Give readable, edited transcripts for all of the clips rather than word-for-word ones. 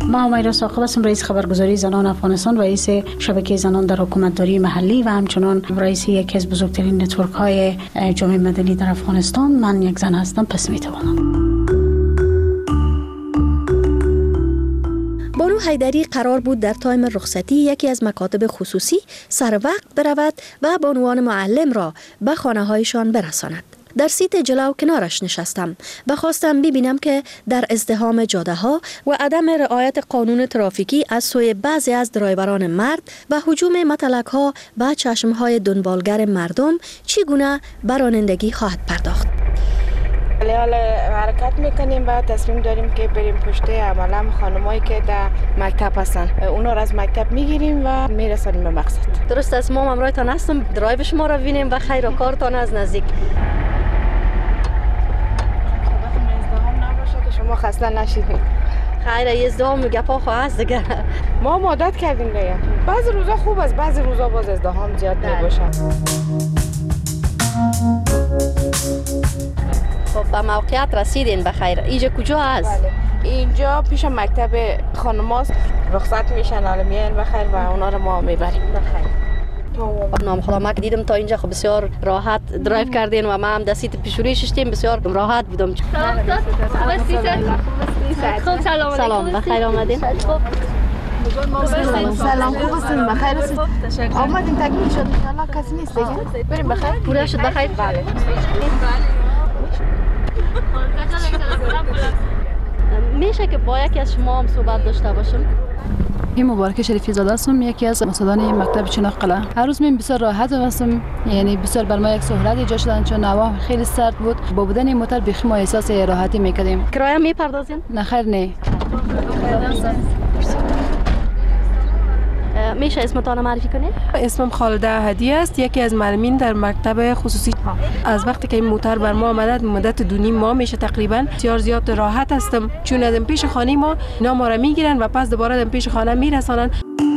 ما همیرا ساقب هستم، رئیس خبرگزاری زنان افغانستان و رئیس شبکه زنان در حکومتداری محلی و همچنان رئیس یکی از بزرگترین نتورک های جامعه مدنی در افغانستان. من یک زن هستم، پس میتوانم. بانو حیدری قرار بود در تایم رخصتی یکی از مکاتب خصوصی سر وقت برود و بانوان معلم را به خانه هایشان برساند. در سیت جلو کنارش نشستم و خواستم ببینم که در ازدحام جاده ها و عدم رعایت قانون ترافیکی از سوی بعضی از درایوران مرد و هجوم متلک ها به چشم های دنبالگر مردم چگونه به رانندگی خواهد پرداخت. حالا حرکت میکنیم و تصمیم داریم که بریم پشت عملا خانمایی که در مکتب هستن، اونا را از مکتب میگیریم و میرسانیم به مقصد. درست است، ما همراهتان هستم، درایو شما را ببینیم و خیر و کارتان از نزدیک. شما خسته نشید. خیره، ازدحام و گپا خواه هست دیگه. ما عادت کردیم دیگه. بعضی روزا خوب است، بعضی روزا باز ازدحام زیاد میباشه. خب به موقعیت رسیدین بخیر. اینجا کجا هست؟ بله. اینجا پیش مکتب خانماست. رخصت میشن حالا میان بخیر و اونا رو ما میبریم بخیر. نام خدا ما که دیدم تا اینجا خب بسیار راحت درایو کردین و ما هم دستیت پیشوری ششتیم، بسیار راحت بودم. خب سلام بخیر آمدین. سلام خوب هستین بخیر هستین؟ آمدین تکمیل شد انشالله کسی نیست دیگه؟ بریم بخیر؟ پورا شد بخیر؟ بله. میشه که با یکی از شما هم صحبت داشته باشم؟ این مبارک شریفی زاده هستم، یکی از استادان مکتب چناق قلعه. هر روز من بسیار راحت هستم، یعنی بسیار بر ما یک سهولت ایجاد شدن چون هوا خیلی سرد بود. با بودن این موتور بیخی ما احساس راحتی میکردیم. کرایه میپردازین؟ نه خیر نه. میشه اسمتان معرفی کنید؟ اسمم خالده هدیه است، یکی از معلمین در مکتب خصوصی. از وقتی که این موتور بر ما آمده مدت 2.5 ماه میشه تقریبا، بسیار زیاد راحت هستم چون از پیش خانه ما اینا ما را میگیرن و پس دوباره از پیش خانه میرسانن.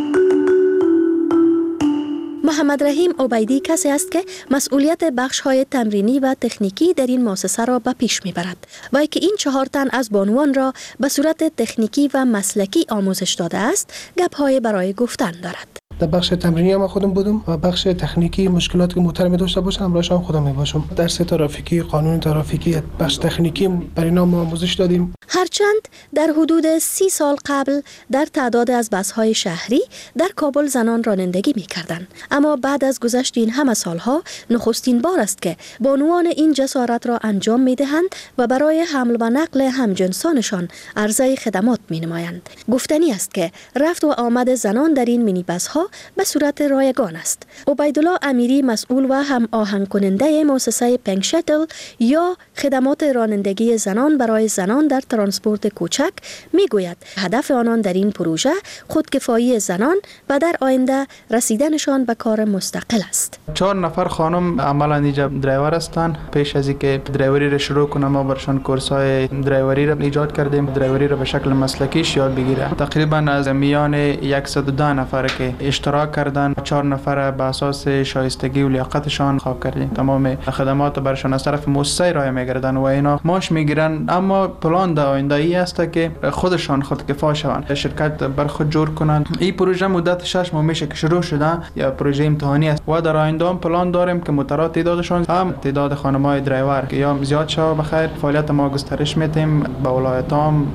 محمد رحیم عبیدی کسی است که مسئولیت بخش‌های تمرینی و تکنیکی در این مؤسسه را به پیش میبرد و که این 4 تن از بانوان را به صورت تکنیکی و مسلکی آموزش داده است، گپ‌های برای گفتن دارد. در بخش تمرینی هم خودم بودم و بخش تکنیکی مشکلاتی که موتور می داشته باشم همراهش هم خودم می باشم. درس ترافیکی، قانون ترافیکی، بخش تکنیکی برای اینا ما آموزش دادیم. هرچند در حدود 30 سال قبل در تعداد از بس‌های شهری در کابل زنان رانندگی می‌کردند، اما بعد از گذشت این همه سالها نخستین بار است که بانوان این جسارت را انجام می‌دهند و برای حمل و نقل همجنسانشان عرضه خدمات می‌نمایند. گفتنی است که رفت و آمد زنان در این مینی بس‌ها به صورت رایگان است. عبیدالله امیری مسئول و هم آهنگ کننده مؤسسه پینک شاتل یا خدمات رانندگی زنان برای زنان در ترانسپورت کوچک میگوید هدف آنان در این پروژه خودکفایی زنان و در آینده رسیدنشان به کار مستقل است. 4 نفر خانم عملا اینجا درایور هستند. پیش از اینکه درایوری را شروع کنم ما برشان کورس‌های درایوری را ایجاد کردیم، درایوری را به شکل مسلکی یاد بگیره. تقریبا از میان 110 نفر که اشتراک کردن 4 نفر به اساس شایستگی و لیاقتشان خواب کردیم. تمام خدمات برشان از طرف مؤسسه ارائه می‌گردن و اینا ماش میگیرن، اما پلان در آینده ای است که خودشان خودکفا شوند، شرکت بر خود جور کنند. این پروژه مدت 6 ماه میشه که شروع شده یا پروژه امتحانی است و در آینده هم پلان داریم که موتورات تعدادشان هم تعداد خانم‌های درایور که یا زیاد شود بخیر. فعالیت ما گسترش میدیم به ولایت‌ها.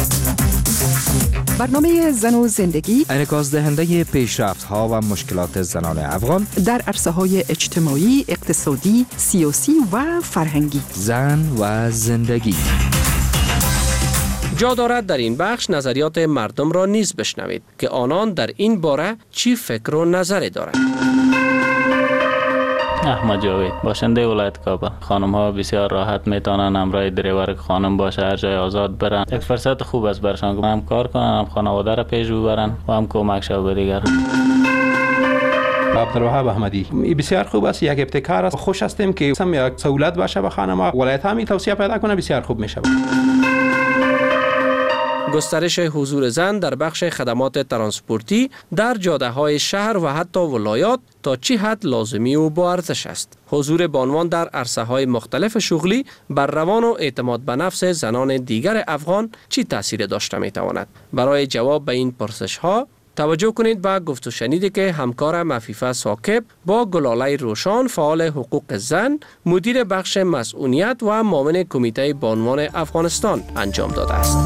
برنامه زن و زندگی انعکاس دهنده پیشرفت‌ها و مشکلات زنان افغان در عرصه‌های اجتماعی، اقتصادی، سیاسی و فرهنگی. زن و زندگی. جا دارد در این بخش نظریات مردم را نیز بشنوید که آنان در این باره چی فکر و نظری دارند. احمد جاوید، باشنده ولایت کابل. خانم ها بسیار راحت میتونن همراه دریور خانم باشه، هر جای آزاد برن. یک فرصت خوب است برشان هم کار کنن، هم خانواده را پیش ببرن و هم کمک شو به دیگر. عبدالوهاب احمدی، بسیار خوب است، یک ابتکار است. خوش هستیم که هم یک سهولت باشه به خانم ها. ولایت هم توسعه پیدا کنه، بسیار خوب میشه. گسترش حضور زن در بخش خدمات ترانسپورتی در جاده‌های شهر و حتی ولایات تا چی حد لازمی و با ارزش است. حضور بانوان در عرصه‌های مختلف شغلی بر روان و اعتماد به نفس زنان دیگر افغان چی تأثیر داشته می‌تواند؟ برای جواب به این پرسش‌ها توجه کنید به گفت و شنیدی که همکارم عفیفه ثاقب با گلاله روشان فعال حقوق زن، مدیر بخش مسئولیت و معاون کمیته بانوان افغانستان انجام داده است.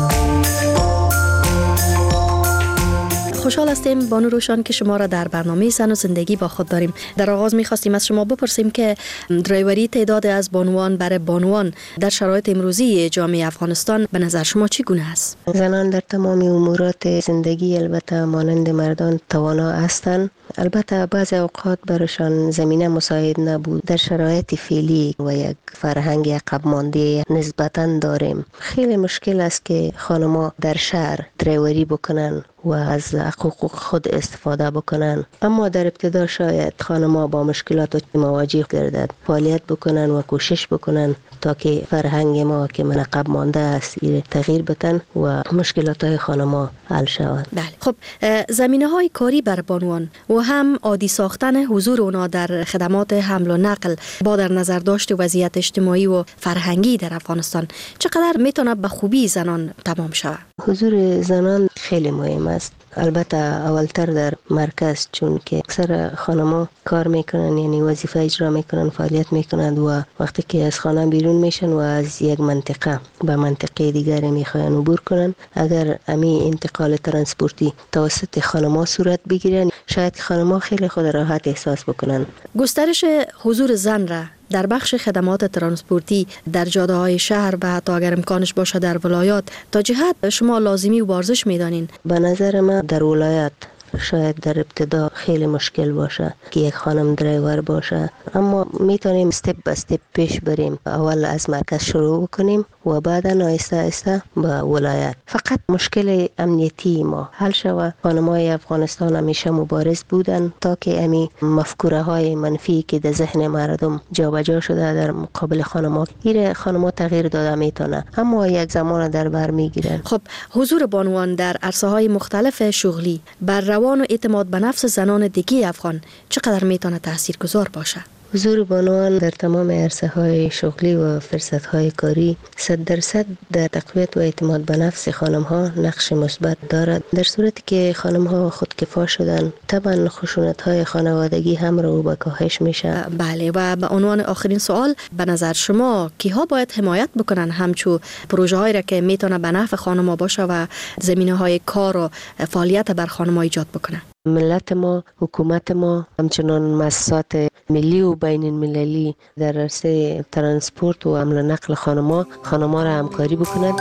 خوشحال هستیم بانو روشان که شما را در برنامه زن و زندگی با خود داریم. در آغاز می‌خواستیم از شما بپرسیم که درایوری تعداد از بانوان برای بانوان در شرایط امروزی جامعه افغانستان به نظر شما چگونه است؟ زنان در تمام امورات زندگی البته مانند مردان توانا هستند. البته بعض اوقات برشان زمینه مساعد نبود. در شرایط فعلی و یک فرهنگ عقب مانده نسبتاً داریم. خیلی مشکل است که خانم‌ها در شهر درایوری بکنن و از حقوق خود استفاده بکنن، اما در ابتدا شاید خانم‌ها با مشکلات مواجه گردد، فعالیت بکنن و کوشش بکنن تا که فرهنگ ما که من عقب مانده است تغییر بدن و مشکلات خانم‌ها حل شود. بله. خب زمینه‌های کاری بر بانوان و هم عادی ساختن حضور اونا در خدمات حمل و نقل با در نظر داشت وضعیت اجتماعی و فرهنگی در افغانستان چقدر میتونه به خوبی زنان تمام شود؟ حضور زنان خیلی مهم است. البته اولتر در مرکز، چون که اکثر خانم‌ها کار میکنن، یعنی وظیفه اجرا میکنن، فعالیت میکنند و وقتی که از خانه بیرون میشن و از یک منطقه به منطقه دیگری میخواین عبور کنن، اگر امی انتقال ترانسپورتی توسط خانم‌ها صورت بگیرن، شاید خانم‌ها خیلی خود راحت احساس بکنن. گسترش حضور زن را در بخش خدمات ترانسپورتی در جاده‌های شهر و حتی اگر امکانش باشه در ولایات تا جهت شما لازمی و ارزش می‌دانین؟ به نظر من در ولایات شاید در ابتدا خیلی مشکل باشه که یک خانم درایور باشه، اما میتونیم استپ به استپ پیش بریم. اول از مرکز شروع کنیم و بعدا آهسته آهسته به ولایت. فقط مشکل امنیتی ما حل شود. خانم‌های افغانستان همیشه مبارز بودن تا که امی مفکوره های منفی که در ذهن مردم جابجا شده در مقابل خانم‌ها، این خانم‌ها تغییر داده میتونه، اما یک زمان در بر میگیرن. خب حضور بانوان در عرصه‌های مختلف شغلی بر روان و اعتماد به نفس زنان دیگه افغان چقدر میتونه تاثیرگذار باشه؟ حضور بانوان در تمام عرصه‌های شغلی و فرصت‌های کاری 100% در تقویت و اعتماد به نفس خانم‌ها نقش مثبت دارد. در صورتی که خانم‌ها خودکفا شدن، طبعاً خشونت‌های خانوادگی هم رو به کاهش میشه. بله، و به عنوان آخرین سوال، به نظر شما کیها باید حمایت بکنن همچون پروژه‌هایی را که میتونه به نفع خانم‌ها باشه و زمینه‌های کار و فعالیت بر خانم‌ها ایجاد بکنه؟ ملت ما، حکومت ما، همچنان مؤسسات ملی و بین المللی در عرصه ترانسپورت و حمل و نقل خانم‌ها را همکاری بکنند.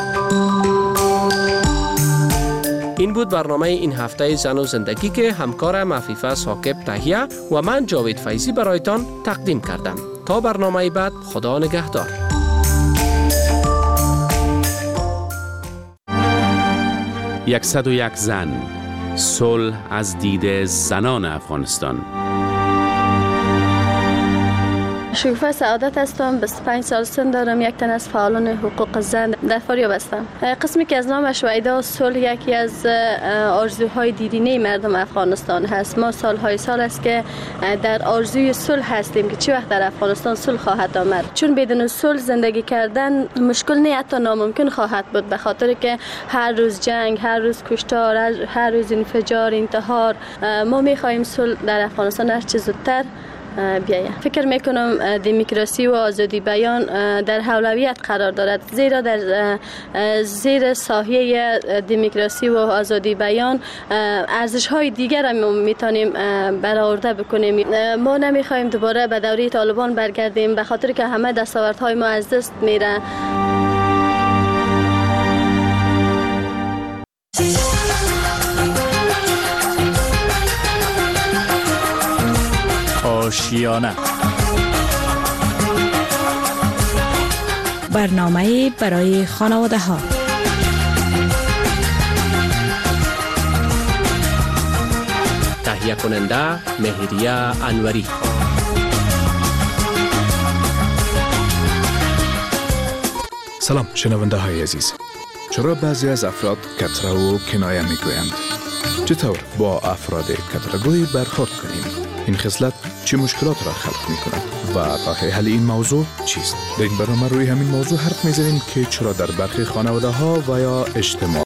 این بود برنامه این هفته زن و زندگی که همکارم عفیفه ثاقب تهیه و من جاوید فیضی برایتان تقدیم کردم. تا برنامه بعد، خدا نگهدار. 101 زن، صلح از دید زنان افغانستان. شکوفه سعادت هستم، 25 سال سن دارم، یک تن از فعالان حقوق زن در فاریاب هستم. قسمی که از نامش وعده صلح یکی از آرزوهای دیرینه مردم افغانستان هست. ما سالهای سال است که در آرزوی صلح هستیم که چه وقت در افغانستان صلح خواهد آمد، چون بدون صلح زندگی کردن مشکل نه، حتی ناممکن خواهد بود، به خاطر که هر روز جنگ، هر روز کشتار، هر روز انفجار، انتحار. ما می‌خواهیم صلح در افغانستان هر چه زودتر بیاید. فکر میکنم دموکراسی و آزادی بیان در اولویت قرار دارد، زیرا در زیر سایه دموکراسی و آزادی بیان ارزش های دیگر هم میتونیم برآورده بکنیم. ما نمیخوایم دوباره به دوره طالبان برگردیم، به خاطر که همه دستاوردهای ما از دست میره. آشیانه، برنامه برای خانواده ها. تهیه کننده مهریه انوری. سلام شنونده های عزیز، چرا بعضی از افراد کتره و کنایه میگویند؟ چطور با افراد کتره‌گوی برخورد کنیم؟ این خصلت چه مشکلات را خلق می‌کند و راه حل این موضوع چیست؟ در این برنامه روی همین موضوع حرف می‌زنیم که چرا در برخی خانواده‌ها و یا اجتماع